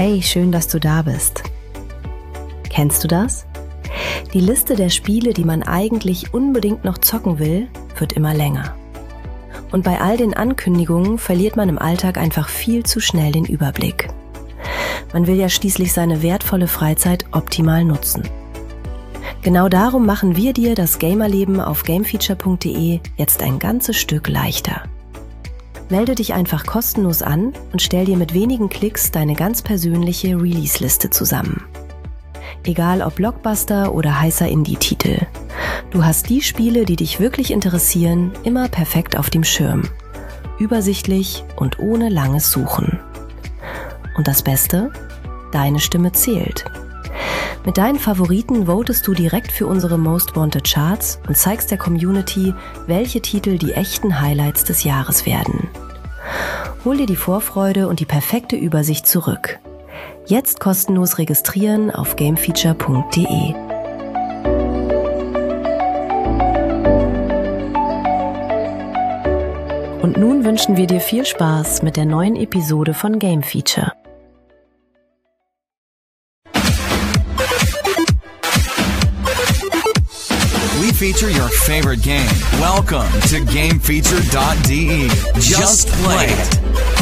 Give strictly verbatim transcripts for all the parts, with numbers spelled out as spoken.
Hey, schön, dass du da bist. Kennst du das? Die Liste der Spiele, die man eigentlich unbedingt noch zocken will, wird immer länger. Und bei all den Ankündigungen verliert man im Alltag einfach viel zu schnell den Überblick. Man will ja schließlich seine wertvolle Freizeit optimal nutzen. Genau darum machen wir dir das Gamerleben auf gamefeature punkt de jetzt ein ganzes Stück leichter. Melde dich einfach kostenlos an und stell dir mit wenigen Klicks deine ganz persönliche Release-Liste zusammen. Egal ob Blockbuster oder heißer Indie-Titel. Du hast die Spiele, die dich wirklich interessieren, immer perfekt auf dem Schirm. Übersichtlich und ohne langes Suchen. Und das Beste? Deine Stimme zählt. Mit deinen Favoriten votest du direkt für unsere Most Wanted Charts und zeigst der Community, welche Titel die echten Highlights des Jahres werden. Hol dir die Vorfreude und die perfekte Übersicht zurück. Jetzt kostenlos registrieren auf gamefeature punkt de. Und nun wünschen wir dir viel Spaß mit der neuen Episode von Game Feature. We feature your favorite game. Welcome to game feature dot de. Just play it.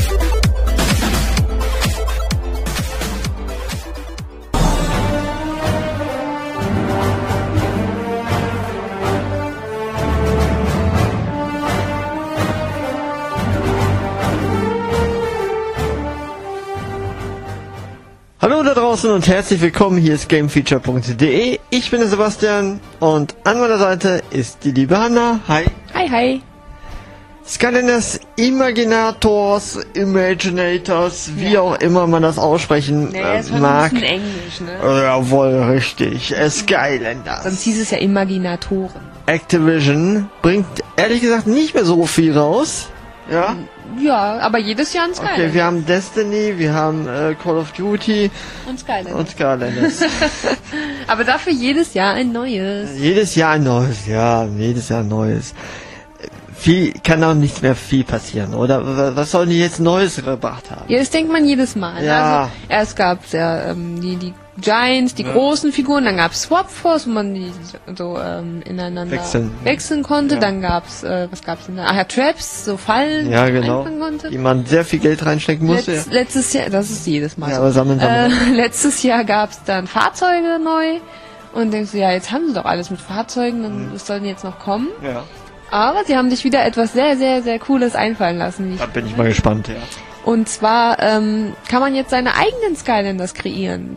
Hallo da draußen und herzlich willkommen, hier ist game feature punkt de. Ich bin der Sebastian und an meiner Seite ist die liebe Hanna. Hi. Hi, hi. Skylanders Imaginators, Imaginators, wie Ja. auch immer man das aussprechen Nee, äh, es war mag. ein bisschen Englisch, ne? Äh, Jawohl, richtig. Äh, Skylanders. Sonst hieß es ja Imaginatoren. Activision bringt ehrlich gesagt nicht mehr so viel raus. Ja. Ja, aber jedes Jahr ein Skylander. Okay, wir haben Destiny, wir haben äh, Call of Duty und Skylander. und Skylanders. Aber dafür jedes Jahr ein neues. Jedes Jahr ein neues, ja, jedes Jahr ein neues. Viel, kann auch nicht mehr viel passieren, oder? Was sollen die jetzt Neues gebracht haben? Ja, das denkt man jedes Mal. Ja. Also, erst gab's ja ähm, die, die Giants, die ja. großen Figuren, dann gab's Swap Force, wo man die so ähm, ineinander wechseln, wechseln konnte. Ja. Dann gab's, äh, was gab's denn da? Ach ja, Traps, so Fallen, ja, die man genau. einfangen konnte. Die man sehr viel Geld reinstecken musste. Letz, letztes Jahr, das ist jedes Mal ja, so. aber sammeln, sammeln. Äh, letztes Jahr gab's dann Fahrzeuge neu und denkst du, ja, jetzt haben sie doch alles mit Fahrzeugen, dann mhm. was soll denn jetzt noch kommen? Ja. Aber sie haben sich wieder etwas sehr, sehr, sehr Cooles einfallen lassen. Da bin ich mal gespannt, ja. Und zwar ähm, kann man jetzt seine eigenen Skylanders kreieren.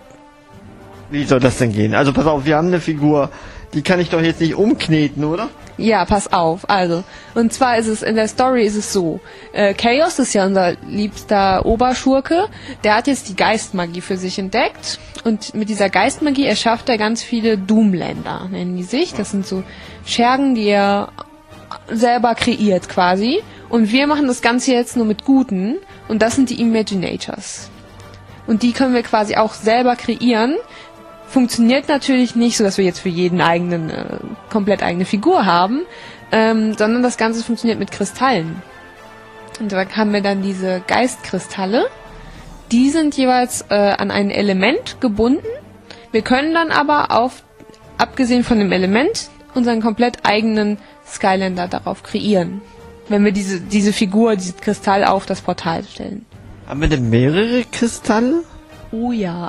Wie soll das denn gehen? Also pass auf, wir haben eine Figur, die kann ich doch jetzt nicht umkneten, oder? Ja, pass auf. Also, und zwar ist es, in der Story ist es so, äh, Chaos ist ja unser liebster Oberschurke, der hat jetzt die Geistmagie für sich entdeckt und mit dieser Geistmagie erschafft er ganz viele Doomlander, nennen die sich. Das sind so Schergen, die er selber kreiert quasi. Und wir machen das Ganze jetzt nur mit Guten und das sind die Imaginators. Und die können wir quasi auch selber kreieren. Funktioniert natürlich nicht so, dass wir jetzt für jeden eigenen, äh, komplett eigene Figur haben, ähm, sondern das Ganze funktioniert mit Kristallen. Und da haben wir dann diese Geistkristalle. Die sind jeweils äh, an ein Element gebunden. Wir können dann aber auf, abgesehen von dem Element, unseren komplett eigenen Skylander darauf kreieren. Wenn wir diese, diese Figur, dieses Kristall auf das Portal stellen. Haben wir denn mehrere Kristalle? Oh ja.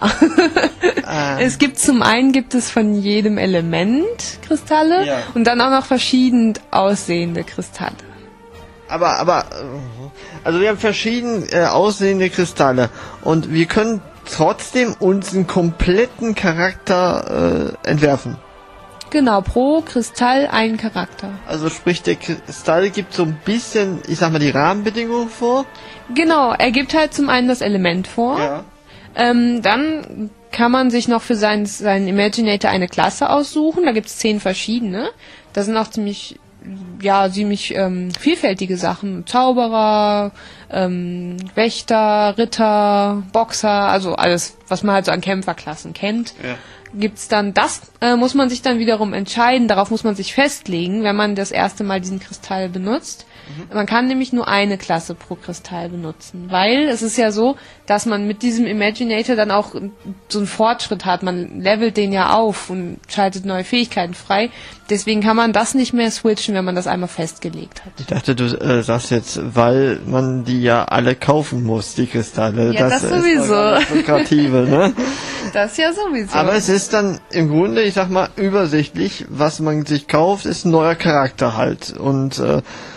ähm. Es gibt zum einen gibt es von jedem Element Kristalle ja. und dann auch noch verschieden aussehende Kristalle. Aber, aber, also wir haben verschieden äh, aussehende Kristalle und wir können trotzdem unseren kompletten Charakter äh, entwerfen. Genau, pro Kristall ein Charakter. Also sprich, der Kristall gibt so ein bisschen, ich sag mal, die Rahmenbedingungen vor. Genau, er gibt halt zum einen das Element vor. Ja. Ähm, dann kann man sich noch für seinen, seinen Imaginator eine Klasse aussuchen. Da gibt es zehn verschiedene. Da sind auch ziemlich, ja, ziemlich ähm, vielfältige Sachen. Zauberer, ähm, Wächter, Ritter, Boxer, also alles, was man halt so an Kämpferklassen kennt. Ja. gibt's dann, das äh, muss man sich dann wiederum entscheiden, darauf muss man sich festlegen, wenn man das erste Mal diesen Kristall benutzt. Mhm. Man kann nämlich nur eine Klasse pro Kristall benutzen, weil es ist ja so, dass man mit diesem Imaginator dann auch so einen Fortschritt hat. Man levelt den ja auf und schaltet neue Fähigkeiten frei. Deswegen kann man das nicht mehr switchen, wenn man das einmal festgelegt hat. Ich dachte, du äh, sagst jetzt, weil man die ja alle kaufen muss, die Kristalle. Ja, das, das sowieso. Das Lukrative, ne? Das ja sowieso. Aber es ist dann im Grunde, ich sag mal, übersichtlich, was man sich kauft, ist ein neuer Charakter halt. Und äh,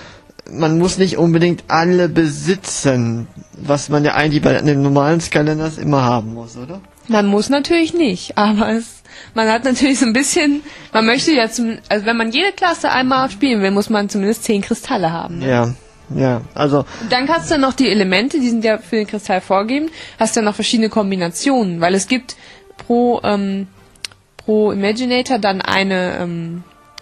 man muss nicht unbedingt alle besitzen, was man ja eigentlich bei den normalen Skylanders immer haben muss, oder? Man muss natürlich nicht, aber es, man hat natürlich so ein bisschen, man möchte ja zum, also wenn man jede Klasse einmal spielen will, muss man zumindest zehn Kristalle haben. Ne? Ja, ja, also. Und dann hast du ja noch die Elemente, die sind ja für den Kristall vorgegeben, hast ja noch verschiedene Kombinationen, weil es gibt pro, ähm, pro Imaginator dann eine, ähm,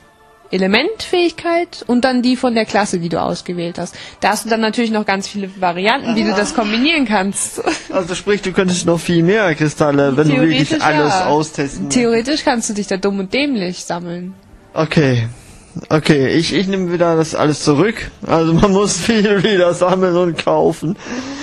Elementfähigkeit und dann die von der Klasse, die du ausgewählt hast. Da hast du dann natürlich noch ganz viele Varianten, wie du das kombinieren kannst. Also sprich, du könntest noch viel mehr Kristalle, wenn du wirklich alles ja. austesten. Theoretisch kannst du dich da dumm und dämlich sammeln. Okay. Okay, ich, ich nehme wieder das alles zurück. Also man muss viel wieder sammeln und kaufen.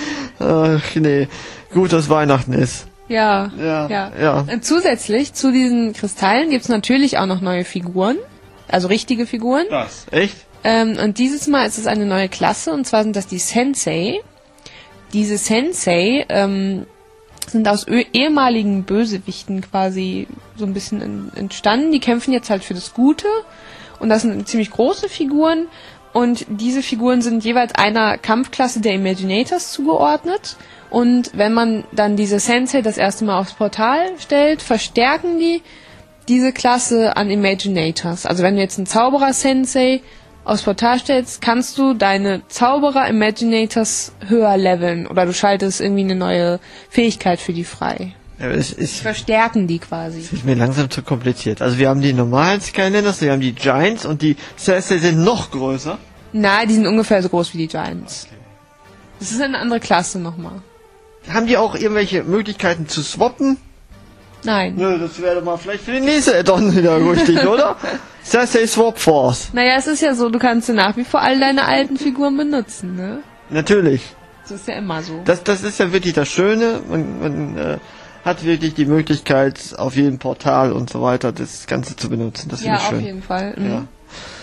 Ach nee, gut, dass Weihnachten ist. Ja, ja, ja. ja. Und zusätzlich zu diesen Kristallen gibt's natürlich auch noch neue Figuren. Also richtige Figuren. Das, echt? Ähm, und dieses Mal ist es eine neue Klasse, und zwar sind das die Sensei. Diese Sensei ähm, sind aus ö- ehemaligen Bösewichten quasi so ein bisschen in, entstanden. Die kämpfen jetzt halt für das Gute, und das sind ziemlich große Figuren, und diese Figuren sind jeweils einer Kampfklasse der Imaginators zugeordnet. Und wenn man dann diese Sensei das erste Mal aufs Portal stellt, verstärken die diese Klasse an Imaginators. Also wenn du jetzt einen Zauberer-Sensei aufs Portal stellst, kannst du deine Zauberer-Imaginators höher leveln, oder du schaltest irgendwie eine neue Fähigkeit für die frei. Ja, es ist, verstärken die quasi. Das ist mir langsam zu kompliziert. Also wir haben die normalen Skylanders, wir haben die Giants, und die Sensei sind noch größer. Nein, die sind ungefähr so groß wie die Giants. Okay. Das ist eine andere Klasse nochmal. Haben die auch irgendwelche Möglichkeiten zu swappen? Nein. Nö, das wäre doch mal vielleicht für die nächste Add-on wieder richtig, oder? Sensei Swap Force. Naja, es ist ja so, du kannst ja nach wie vor all deine alten Figuren benutzen, ne? Natürlich. Das ist ja immer so. Das, das ist ja wirklich das Schöne. Man, man äh, hat wirklich die Möglichkeit, auf jedem Portal und so weiter das Ganze zu benutzen. Das finde ja, ich schön. auf jeden Fall. Mhm. Ja.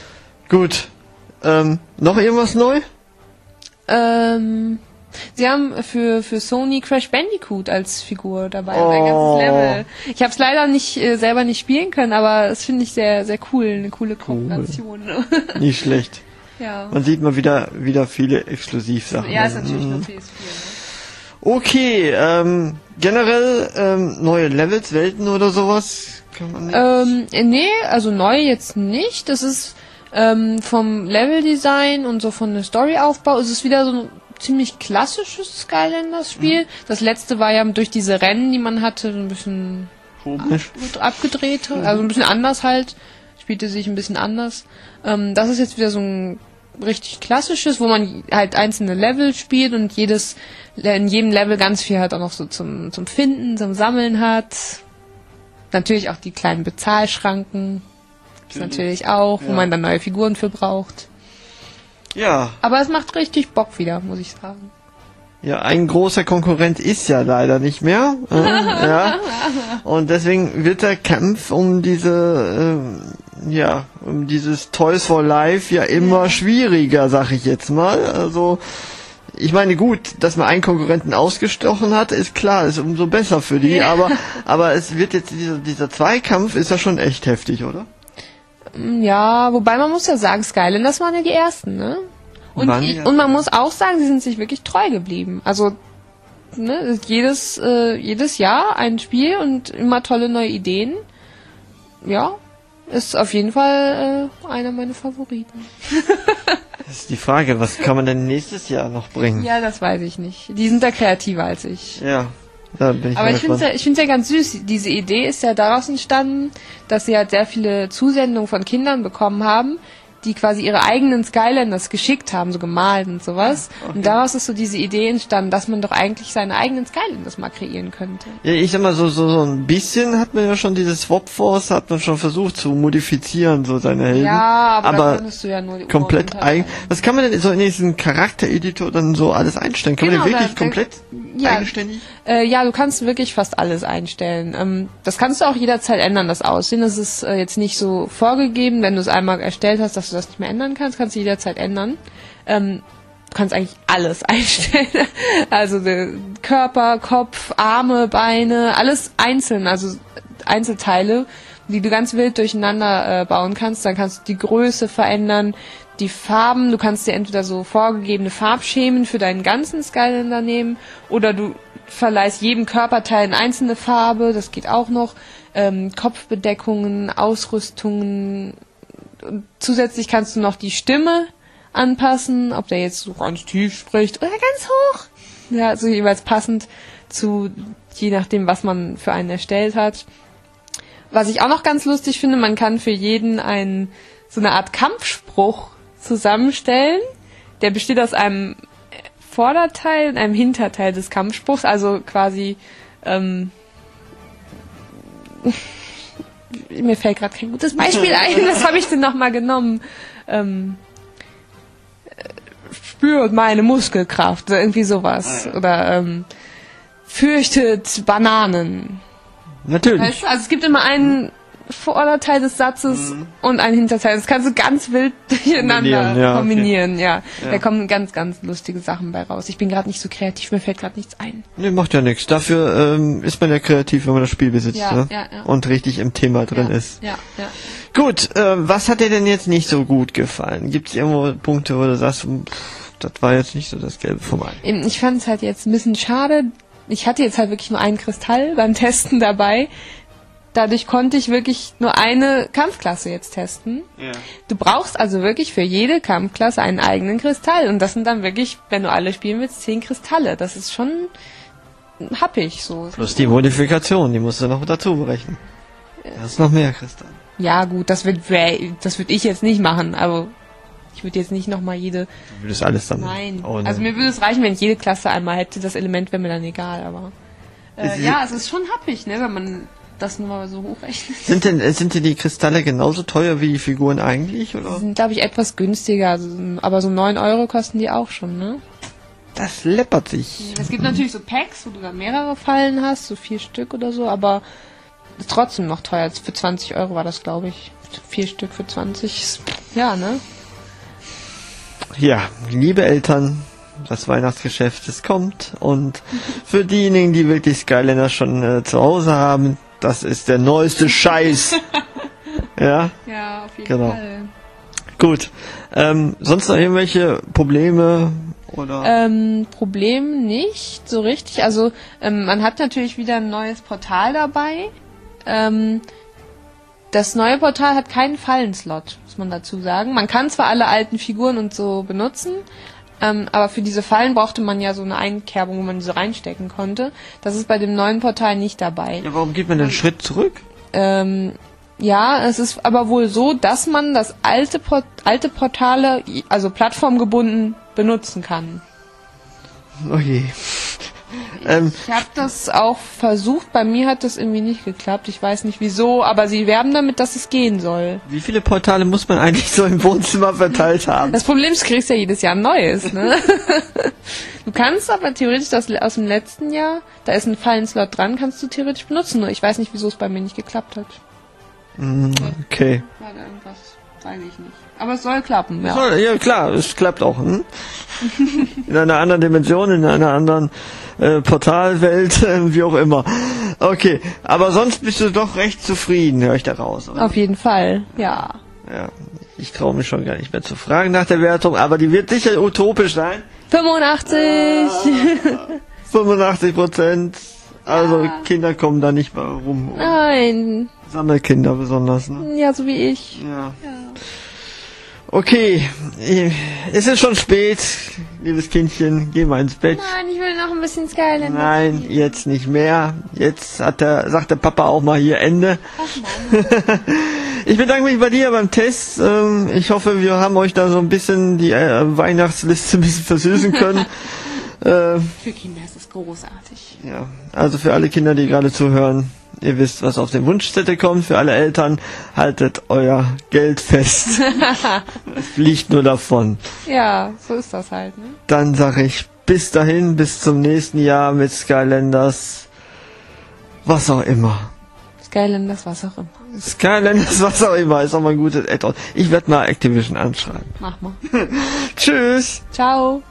Gut. Ähm, noch irgendwas neu? Ähm... Sie haben für für Sony Crash Bandicoot als Figur dabei, oh. ein ganzes Level. Ich habe es leider nicht äh, selber nicht spielen können, aber das finde ich sehr sehr cool, eine coole Kombination. Cool. Nicht schlecht. Ja. Man sieht mal wieder wieder viele Exklusivsachen. Ja, ist natürlich mhm. nur P S vier. Ne? Okay, ähm, generell ähm, neue Levels, Welten oder sowas kann man nicht. Ähm, nee, also neu jetzt nicht. Das ist ähm, vom Leveldesign und so von der Storyaufbau ist es wieder so ein ziemlich klassisches Skylanders-Spiel. Mhm. Das letzte war ja durch diese Rennen, die man hatte, so ein bisschen komisch ab, abgedreht, also ein bisschen anders halt. Spielte sich ein bisschen anders. Ähm, das ist jetzt wieder so ein richtig klassisches, wo man halt einzelne Level spielt und jedes in jedem Level ganz viel halt auch noch so zum zum Finden, zum Sammeln hat. Natürlich auch die kleinen Bezahlschranken. Das mhm. natürlich auch, wo ja. man dann neue Figuren für braucht. Ja. Aber es macht richtig Bock wieder, muss ich sagen. Ja, ein großer Konkurrent ist ja leider nicht mehr. Äh, ja. Und deswegen wird der Kampf um diese, äh, ja, um dieses Toys for Life ja immer ja. schwieriger, sag ich jetzt mal. Also, ich meine, gut, dass man einen Konkurrenten ausgestochen hat, ist klar, ist umso besser für die, ja. aber, aber es wird jetzt, dieser, dieser Zweikampf ist ja schon echt heftig, oder? Ja, wobei man muss ja sagen, Skylanders waren ja die ersten, ne? Und, ich, und man muss auch sagen, sie sind sich wirklich treu geblieben. Also, ne, jedes, äh, jedes Jahr ein Spiel und immer tolle neue Ideen. Ja, ist auf jeden Fall äh, einer meiner Favoriten. Das ist die Frage, was kann man denn nächstes Jahr noch bringen? Ja, das weiß ich nicht. Die sind da kreativer als ich. Ja. Da bin ich Aber ich finde es ja, ich find's ja ganz süß. Diese Idee ist ja daraus entstanden, dass sie halt sehr viele Zusendungen von Kindern bekommen haben, die quasi ihre eigenen Skylanders geschickt haben, so gemalt und sowas. Okay. Und daraus ist so diese Idee entstanden, dass man doch eigentlich seine eigenen Skylanders mal kreieren könnte. Ja, ich sag mal, so, so, so ein bisschen hat man ja schon diese Swap Force, hat man schon versucht zu modifizieren, so seine Helden. Ja, aber, aber da konntest du ja nur die komplett eigen. Was kann man denn so in diesen Charaktereditor dann so alles einstellen? Kann genau, man den wirklich da, komplett ja, eigenständig? Äh, ja, du kannst wirklich fast alles einstellen. Ähm, das kannst du auch jederzeit ändern, das Aussehen. Das ist äh, jetzt nicht so vorgegeben, wenn du es einmal erstellt hast, dass du das nicht mehr ändern kannst, kannst du jederzeit ändern. Ähm, du kannst eigentlich alles einstellen. Also Körper, Kopf, Arme, Beine, alles einzeln, also Einzelteile, die du ganz wild durcheinander äh, bauen kannst. Dann kannst du die Größe verändern, die Farben. Du kannst dir entweder so vorgegebene Farbschemen für deinen ganzen Skylander nehmen oder du verleihst jedem Körperteil eine einzelne Farbe. Das geht auch noch. Ähm, Kopfbedeckungen, Ausrüstungen. Und zusätzlich kannst du noch die Stimme anpassen, ob der jetzt so ganz tief spricht oder ganz hoch. Ja, so jeweils passend zu, je nachdem, was man für einen erstellt hat. Was ich auch noch ganz lustig finde, man kann für jeden einen, so eine Art Kampfspruch zusammenstellen. Der besteht aus einem Vorderteil und einem Hinterteil des Kampfspruchs, also quasi, ähm, mir fällt gerade kein gutes Beispiel ein, was habe ich denn nochmal genommen? Ähm, spürt meine Muskelkraft, oder irgendwie sowas. Oder ähm, fürchtet Bananen. Natürlich. Weißt du? Also es gibt immer einen Vorderteil des Satzes mhm. und einen Hinterteil. Das kannst du ganz wild durcheinander kombinieren. Ja, kombinieren, okay. ja. ja. Da kommen ganz, ganz lustige Sachen bei raus. Ich bin gerade nicht so kreativ, mir fällt gerade nichts ein. Nee, macht ja nichts. Dafür ähm, ist man ja kreativ, wenn man das Spiel besitzt ja, ne? ja, ja. und richtig im Thema drin ja, ist. Ja, ja. Gut, äh, was hat dir denn jetzt nicht so gut gefallen? Gibt es irgendwo Punkte, wo du sagst, pff, das war jetzt nicht so das Gelbe vom Ei? Ich fand es halt jetzt ein bisschen schade. Ich hatte jetzt halt wirklich nur einen Kristall beim Testen dabei. Dadurch konnte ich wirklich nur eine Kampfklasse jetzt testen. Ja. Du brauchst also wirklich für jede Kampfklasse einen eigenen Kristall. Und das sind dann wirklich, wenn du alle spielen willst, zehn Kristalle. Das ist schon happig so. Plus die Modifikation, die musst du noch dazu berechnen. Ja. Das ist noch mehr Kristalle. Ja gut, das wird das würde ich jetzt nicht machen, aber ich würde jetzt nicht nochmal jede... Du würdest alles dann... Nein, oh, also mir würde es reichen, wenn ich jede Klasse einmal hätte. Das Element wäre mir dann egal, aber... Äh, ja, es ist schon happig, ne, wenn man das nur mal so hochrechnet. Sind denn, sind denn die Kristalle genauso teuer wie die Figuren eigentlich, oder? Die sind, glaube ich, etwas günstiger, also, aber so neun Euro kosten die auch schon, ne? Das läppert sich. Es gibt natürlich so Packs, wo du dann mehrere Fallen hast, so vier Stück oder so, aber ist trotzdem noch teuer. Für zwanzig Euro war das, glaube ich. Vier Stück für zwanzig. Ja, ne? Ja, liebe Eltern, das Weihnachtsgeschäft, es kommt. Und für diejenigen, die wirklich Skylander schon äh, zu Hause haben, das ist der neueste Scheiß. Ja? Ja, auf jeden genau. Fall. Gut. Ähm, sonst noch irgendwelche Probleme? Oder? Ähm, Problem nicht so richtig. Also ähm, man hat natürlich wieder ein neues Portal dabei. Ähm, das neue Portal hat keinen Fallenslot, muss man dazu sagen. Man kann zwar alle alten Figuren und so benutzen, ähm, aber für diese Fallen brauchte man ja so eine Einkerbung, wo man sie reinstecken konnte. Das ist bei dem neuen Portal nicht dabei. Ja, warum geht man den Schritt zurück? Ähm, ja, es ist aber wohl so, dass man das alte, Port- alte Portale, also plattformgebunden, benutzen kann. Oh je. ähm, ich habe das auch versucht, bei mir hat das irgendwie nicht geklappt, ich weiß nicht wieso, aber sie werben damit, dass es gehen soll. Wie viele Portale muss man eigentlich so im Wohnzimmer verteilt haben? Das Problem ist, du kriegst ja jedes Jahr ein neues, ne? Du kannst aber theoretisch das aus dem letzten Jahr, da ist ein Fallenslot dran, kannst du theoretisch benutzen, nur ich weiß nicht, wieso es bei mir nicht geklappt hat. Mm, okay. War da irgendwas, weiß ich nicht. Aber es soll klappen, ja. Soll, ja klar, es klappt auch. Hm? In einer anderen Dimension, in einer anderen äh, Portalwelt, äh, wie auch immer. Okay, aber sonst bist du doch recht zufrieden, höre ich da raus, oder? Auf jeden Fall, ja. Ja, ich traue mich schon gar nicht mehr zu fragen nach der Wertung, aber die wird sicher utopisch sein. fünfundachtzig! Ah, fünfundachtzig Prozent. Also ja. Kinder kommen da nicht mal rum. Nein. Sammelkinder besonders, ne? Ja, so wie ich. Ja. ja. Okay, es ist schon spät, liebes Kindchen, geh mal ins Bett. Nein, ich will noch ein bisschen Skylander. Nein, jetzt nicht mehr. Jetzt hat der, sagt der Papa auch mal hier Ende. Ach Mann. Ich bedanke mich bei dir beim Test. Ähm, ich hoffe, wir haben euch da so ein bisschen die äh, Weihnachtsliste ein bisschen versüßen können. äh, Für Kinder ist es großartig. ja, also für alle Kinder, die gerade zuhören, ihr wisst, was auf den Wunschzettel kommt. Für alle Eltern, haltet euer Geld fest. Es fliegt nur davon. Ja, so ist das halt, ne? Dann sage ich bis dahin, bis zum nächsten Jahr mit Skylanders, was auch immer. Skylanders, was auch immer. Skylanders, was auch immer, ist auch mal ein gutes Add-on. Ich werde mal Activision anschreiben. Mach mal. Tschüss. Ciao.